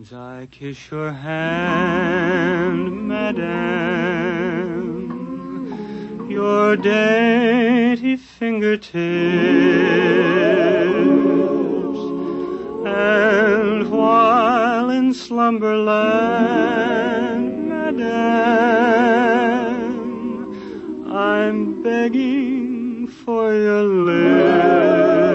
As I kiss your hand, madame, your dainty fingertips, and while in slumberland, madame, I'm begging for your lips.